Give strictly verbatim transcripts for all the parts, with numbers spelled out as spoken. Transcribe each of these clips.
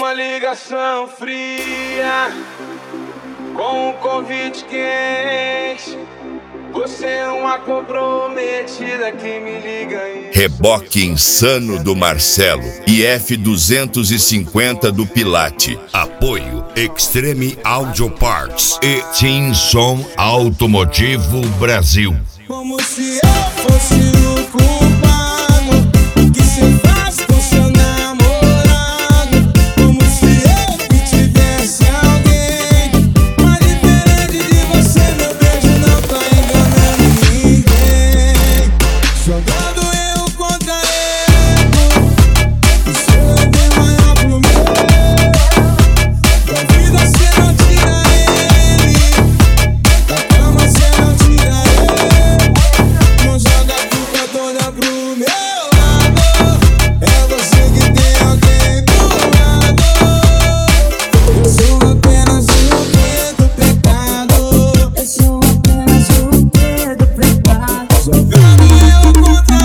Uma ligação fria com um convite quente. Você é uma comprometida que me liga aí. Reboque Insano do Marcelo e F duzentos e cinquenta do Pilate. Apoio Extreme Audio Parts e Team Som Automotivo Brasil. Como se eu fosse o culpado, o que cê faz com seu namorado? Como se eu que tivesse alguém, mas diferente de você, meu beijo não tá enganando ninguém. Jogando eu contra ele, isso é bem maior pro meu. Da vida cê não tira ele, da cama cê não tira ele. Não joga a culpa toda pro meu lado, é você que tem alguém do lado. Eu sou apenas o que do pecado, Eu sou apenas o que do pecado. jogando eu contra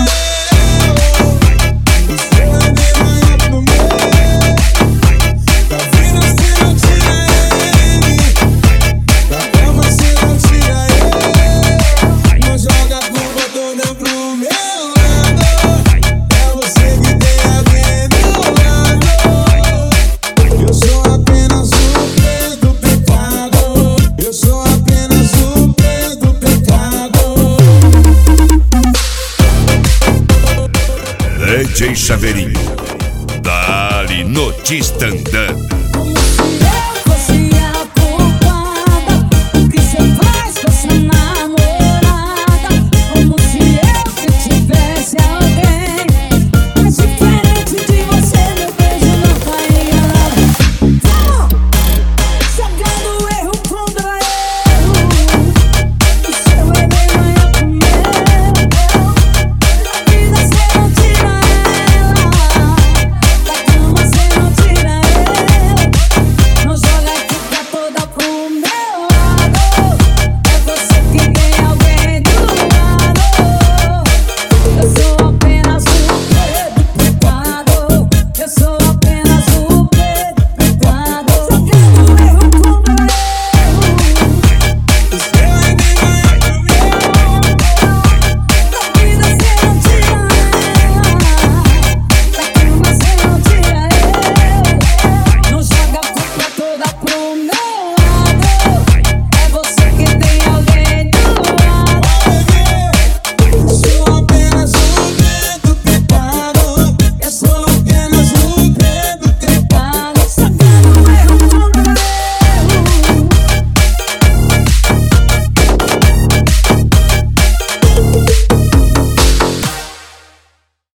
ele, isso é bem maior pro meu. Da vida cê não tira ele, da cama cê não tira ele. Não joga a culpa toda pro meu lado, é você que tem alguém do lado. Eu sou apenas o que do pecado, eu sou apenas o que do pecado. D J Chaveirinho, Dali no Tistandã.